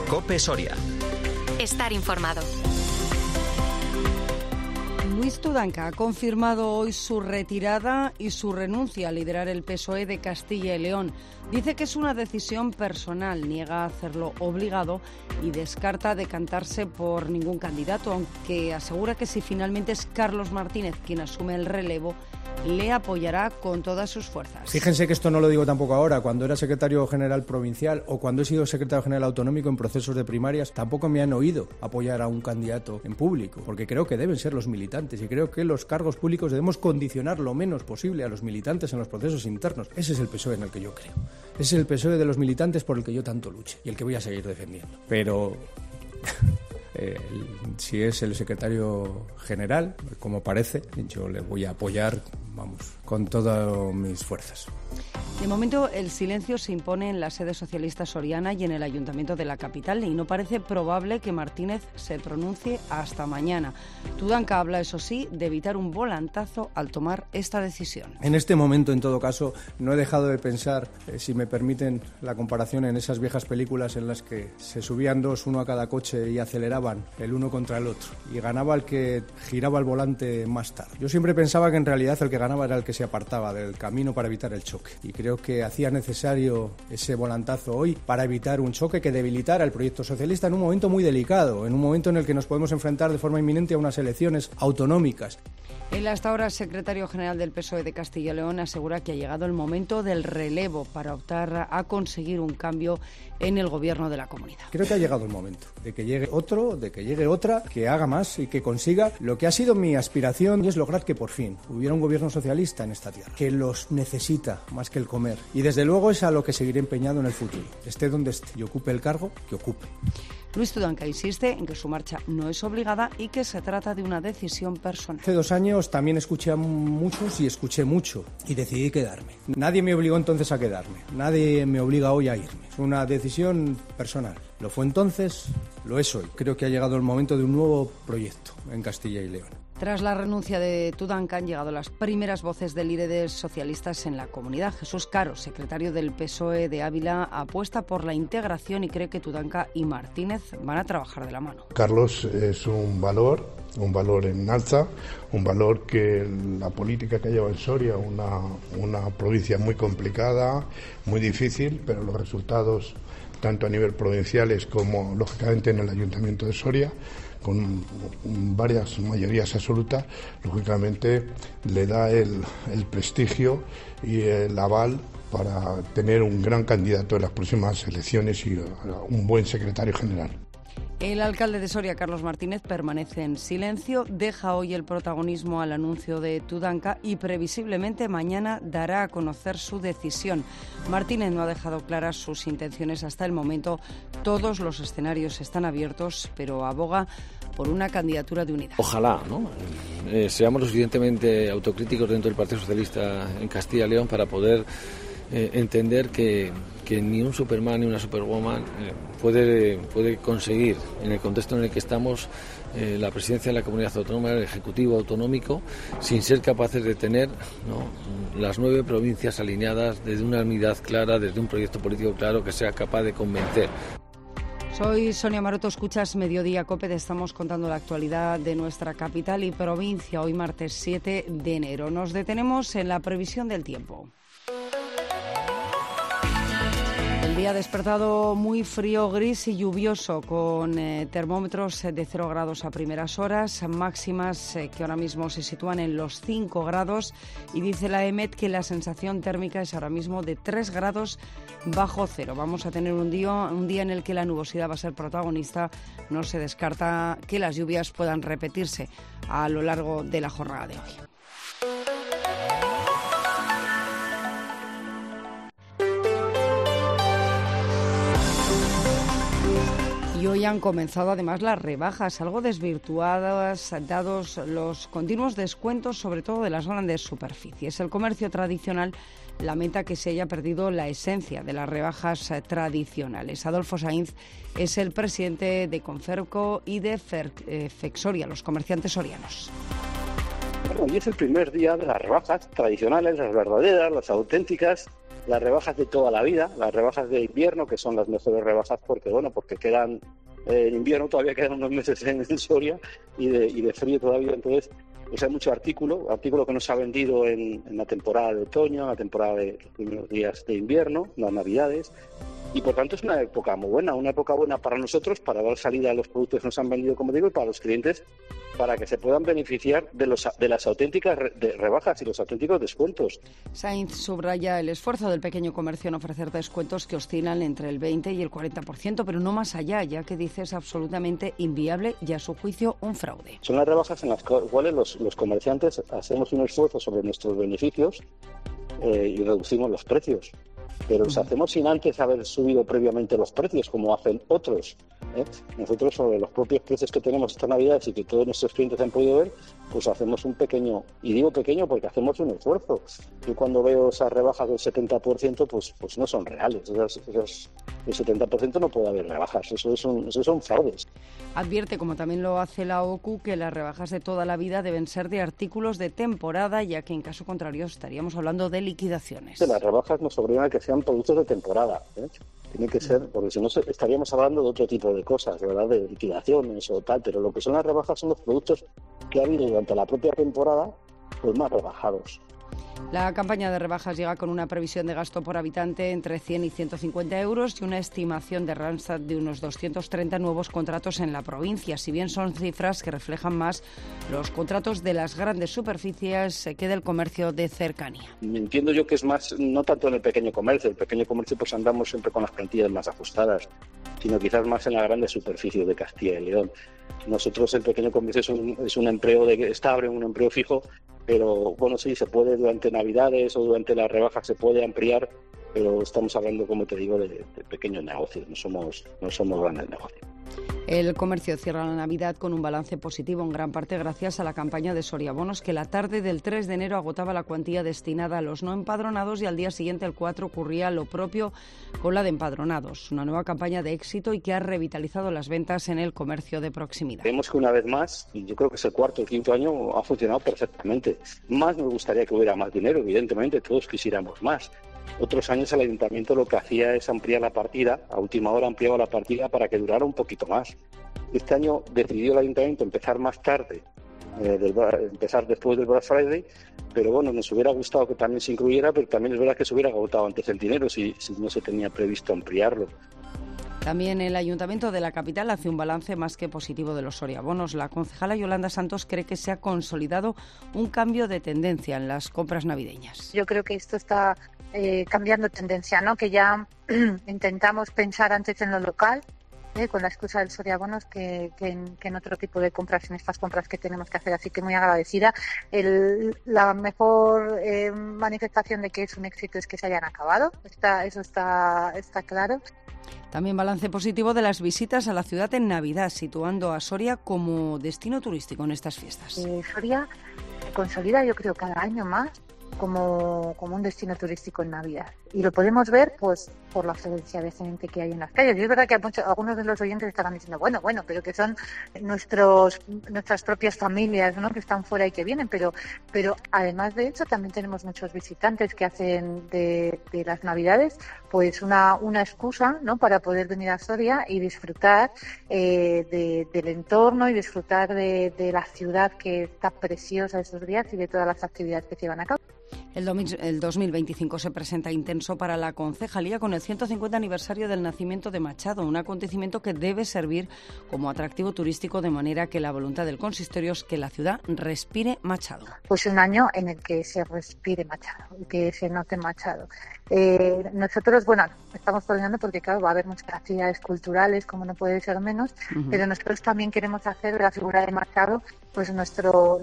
COPE Soria. Estar informado. Luis Tudanca ha confirmado hoy su retirada y su renuncia a liderar el PSOE de Castilla y León. Dice que es una decisión personal, niega hacerlo obligado y descarta decantarse por ningún candidato, aunque asegura que si finalmente es Carlos Martínez quien asume el relevo, le apoyará con todas sus fuerzas. Fíjense que esto no lo digo tampoco ahora. Cuando era secretario general provincial o cuando he sido secretario general autonómico en procesos de primarias, tampoco me han oído apoyar a un candidato en público, porque creo que deben ser los militantes y creo que los cargos públicos debemos condicionar lo menos posible a los militantes en los procesos internos. Ese es el PSOE en el que yo creo. Ese es el PSOE de los militantes por el que yo tanto luche y el que voy a seguir defendiendo. Pero si es el secretario general, como parece, yo le voy a apoyar, con todas mis fuerzas. De momento, el silencio se impone en la sede socialista soriana y en el ayuntamiento de la capital y no parece probable que Martínez se pronuncie hasta mañana. Tudanca habla, eso sí, de evitar un volantazo al tomar esta decisión. En este momento, en todo caso, no he dejado de pensar, si me permiten la comparación, en esas viejas películas en las que se subían dos, uno a cada coche y aceleraban el uno contra el otro y ganaba el que giraba el volante más tarde. Yo siempre pensaba que en realidad el que ganaba era el que se apartaba del camino para evitar el choque y creo que hacía necesario ese volantazo hoy para evitar un choque que debilitara el proyecto socialista en un momento muy delicado, en un momento en el que nos podemos enfrentar de forma inminente a unas elecciones autonómicas. El hasta ahora secretario general del PSOE de Castilla y León asegura que ha llegado el momento del relevo para optar a conseguir un cambio en el gobierno de la comunidad. Creo que ha llegado el momento de que llegue otro, de que llegue otra, que haga más y que consiga lo que ha sido mi aspiración, y es lograr que por fin hubiera un gobierno socialista en esta tierra, que los necesita más que el comer. Y desde luego es a lo que seguiré empeñado en el futuro, esté donde esté y ocupe el cargo que ocupe. Luis Tudanca insiste en que su marcha no es obligada y que se trata de una decisión personal. Hace 2 años también escuché a muchos y escuché mucho y decidí quedarme. Nadie me obligó entonces a quedarme, nadie me obliga hoy a irme. Es una decisión personal. Lo fue entonces, lo es hoy. Creo que ha llegado el momento de un nuevo proyecto en Castilla y León. Tras la renuncia de Tudanca han llegado las primeras voces de líderes socialistas en la comunidad. Jesús Caro, secretario del PSOE de Ávila, apuesta por la integración y cree que Tudanca y Martínez van a trabajar de la mano. Carlos es un valor en alza, un valor que la política que lleva en Soria, una provincia muy complicada, muy difícil, pero los resultados, tanto a nivel provinciales como lógicamente en el Ayuntamiento de Soria, con varias mayorías absolutas, lógicamente le da el prestigio y el aval para tener un gran candidato en las próximas elecciones y un buen secretario general. El alcalde de Soria, Carlos Martínez, permanece en silencio, deja hoy el protagonismo al anuncio de Tudanca y previsiblemente mañana dará a conocer su decisión. Martínez no ha dejado claras sus intenciones hasta el momento. Todos los escenarios están abiertos, pero aboga por una candidatura de unidad. Ojalá, ¿no? Seamos lo suficientemente autocríticos dentro del Partido Socialista en Castilla y León para poder entender que ni un Superman ni una Superwoman puede conseguir, en el contexto en el que estamos, la presidencia de la comunidad autónoma, el Ejecutivo autonómico, sin ser capaces de tener, ¿no?, las 9 provincias alineadas desde una unidad clara, desde un proyecto político claro que sea capaz de convencer. Soy Sonia Maroto, escuchas Mediodía COPE, te estamos contando la actualidad de nuestra capital y provincia, hoy martes 7 de enero. Nos detenemos en la previsión del tiempo. El día ha despertado muy frío, gris y lluvioso, con termómetros de 0 grados a primeras horas, máximas que ahora mismo se sitúan en los 5 grados y dice la EMET que la sensación térmica es ahora mismo de 3 grados bajo cero. Vamos a tener un día en el que la nubosidad va a ser protagonista. No se descarta que las lluvias puedan repetirse a lo largo de la jornada de hoy. Y hoy han comenzado además las rebajas, algo desvirtuadas, dados los continuos descuentos, sobre todo de las grandes superficies. El comercio tradicional lamenta que se haya perdido la esencia de las rebajas tradicionales. Adolfo Sainz es el presidente de Conferco y de Fexoria, los comerciantes sorianos. Bueno, hoy es el primer día de las rebajas tradicionales, las verdaderas, las auténticas, las rebajas de toda la vida, las rebajas de invierno, que son las mejores rebajas porque quedan en invierno, todavía quedan unos meses en Soria y de frío todavía. Entonces pues hay mucho artículo que no se ha vendido en la temporada de otoño, en la temporada de los primeros días de invierno, las navidades, y por tanto es una época muy buena, una época buena para nosotros, para dar salida a los productos que nos han vendido, como digo, y para los clientes, para que se puedan beneficiar de las auténticas rebajas y los auténticos descuentos. Sainz subraya el esfuerzo del pequeño comercio en ofrecer descuentos que oscilan entre el 20 y el 40%, pero no más allá, ya que dice es absolutamente inviable y a su juicio un fraude. Son las rebajas en las cuales los comerciantes hacemos un esfuerzo sobre nuestros beneficios y reducimos los precios. Pero los hacemos sin antes haber subido previamente los precios, como hacen otros. Nosotros, sobre los propios precios que tenemos esta Navidad y que todos nuestros clientes han podido ver, pues hacemos un pequeño, y digo pequeño porque hacemos un esfuerzo. Yo cuando veo esas rebajas del 70%, pues no son reales. El 70% no puede haber rebajas, eso son fraudes. Advierte, como también lo hace la OCU, que las rebajas de toda la vida deben ser de artículos de temporada, ya que en caso contrario estaríamos hablando de liquidaciones. Las rebajas nos obligan a que sean productos de temporada, Tiene que ser, porque si no estaríamos hablando de otro tipo de cosas, ¿verdad? De liquidaciones o tal, pero lo que son las rebajas son los productos que ha habido durante la propia temporada, pues más rebajados. La campaña de rebajas llega con una previsión de gasto por habitante entre 100 y 150 euros y una estimación de Randstad de unos 230 nuevos contratos en la provincia, si bien son cifras que reflejan más los contratos de las grandes superficies que del comercio de cercanía. Entiendo yo que es más, no tanto en el pequeño comercio pues andamos siempre con las plantillas más ajustadas, sino quizás más en la grande superficie de Castilla y León. Nosotros el pequeño comercio es un empleo estable, un empleo fijo, pero bueno, sí, se puede durante Navidades o durante las rebajas se puede ampliar, pero estamos hablando, como te digo, de pequeños negocios, no somos grandes negocios. El comercio cierra la Navidad con un balance positivo, en gran parte gracias a la campaña de Soria Bonos, que la tarde del 3 de enero agotaba la cuantía destinada a los no empadronados y al día siguiente, el 4, ocurría lo propio con la de empadronados. Una nueva campaña de éxito y que ha revitalizado las ventas en el comercio de proximidad. Vemos que una vez más, y yo creo que es el cuarto o quinto año, ha funcionado perfectamente. Más nos gustaría que hubiera más dinero, evidentemente, todos quisiéramos más. Otros años el ayuntamiento lo que hacía es ampliar la partida, a última hora ampliaba la partida para que durara un poquito más. Este año decidió el ayuntamiento empezar más tarde, empezar después del Black Friday, pero bueno, nos hubiera gustado que también se incluyera, pero también es verdad que se hubiera agotado antes el dinero si no se tenía previsto ampliarlo. También el Ayuntamiento de la capital hace un balance más que positivo de los Soria Bonos. La concejala Yolanda Santos cree que se ha consolidado un cambio de tendencia en las compras navideñas. Yo creo que esto está cambiando tendencia, ¿no? Que ya intentamos pensar antes en lo local, con la excusa del Soria Bonos, que en otro tipo de compras, en estas compras que tenemos que hacer. Así que muy agradecida. La mejor manifestación de que es un éxito es que se hayan acabado. Eso está claro. También balance positivo de las visitas a la ciudad en Navidad, situando a Soria como destino turístico en estas fiestas. Soria se consolida, yo creo, cada año más como un destino turístico en Navidad. Y lo podemos ver pues por la afluencia de gente que hay en las calles. Y es verdad que algunos de los oyentes estarán diciendo, bueno, pero que son nuestras propias familias, ¿no?, que están fuera y que vienen. Pero además de eso, también tenemos muchos visitantes que hacen de las Navidades pues una excusa, ¿no?, para poder venir a Soria y disfrutar del entorno y disfrutar de la ciudad, que está preciosa esos días, y de todas las actividades que se llevan a cabo. El 2025 se presenta intenso para la concejalía con el 150 aniversario del nacimiento de Machado, un acontecimiento que debe servir como atractivo turístico, de manera que la voluntad del consistorio es que la ciudad respire Machado. Pues un año en el que se respire Machado, que se note Machado. Nosotros, estamos coordinando porque, claro, va a haber muchas actividades culturales, como no puede ser menos, pero nosotros también queremos hacer de la figura de Machado pues nuestro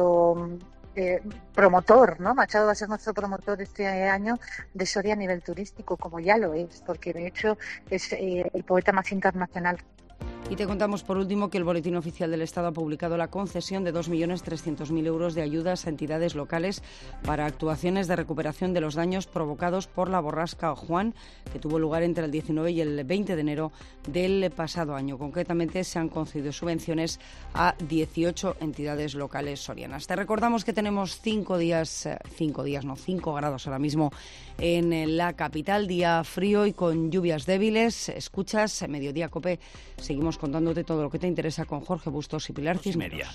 promotor, ¿no? Machado va a ser nuestro promotor este año de Soria a nivel turístico, como ya lo es, porque de hecho es el poeta más internacional. Y te contamos por último que el Boletín Oficial del Estado ha publicado la concesión de 2.300.000 euros de ayudas a entidades locales para actuaciones de recuperación de los daños provocados por la borrasca Juan, que tuvo lugar entre el 19 y el 20 de enero del pasado año. Concretamente se han concedido subvenciones a 18 entidades locales sorianas. Te recordamos que tenemos 5 grados ahora mismo en la capital, día frío y con lluvias débiles. Escuchas Mediodía COPE. Seguimos contándote todo lo que te interesa con Jorge Bustos y Pilar Cisneros.